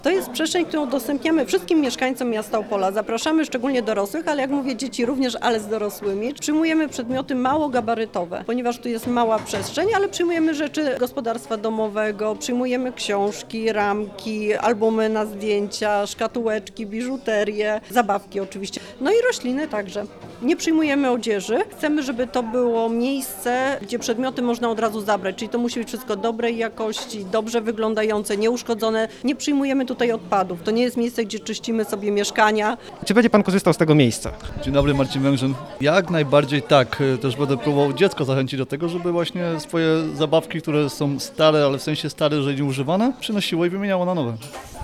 To jest przestrzeń, którą udostępniamy wszystkim mieszkańcom miasta Opola. Zapraszamy szczególnie dorosłych, ale jak mówię, dzieci również, ale z dorosłymi. Przyjmujemy przedmioty mało gabarytowe, ponieważ tu jest mała przestrzeń, ale przyjmujemy rzeczy gospodarstwa domowego, przyjmujemy książki, ramki, albumy na zdjęcia, szkatułeczki, biżuterię, zabawki oczywiście, no i rośliny także. Nie przyjmujemy odzieży. Chcemy, żeby to było miejsce, gdzie przedmioty można od razu zabrać, czyli to musi być wszystko dobrej jakości, dobrze wyglądające, nieuszkodzone. Nie przyjmujemy tutaj odpadów. To nie jest miejsce, gdzie czyścimy sobie mieszkania. Czy będzie pan korzystał z tego miejsca? Dzień dobry, Marcin Węgrzyn. Jak najbardziej tak. Też będę próbował dziecko zachęcić do tego, żeby właśnie swoje zabawki, które są stare, ale w sensie stare, że nie używane, przynosiło i wymieniało na nowe.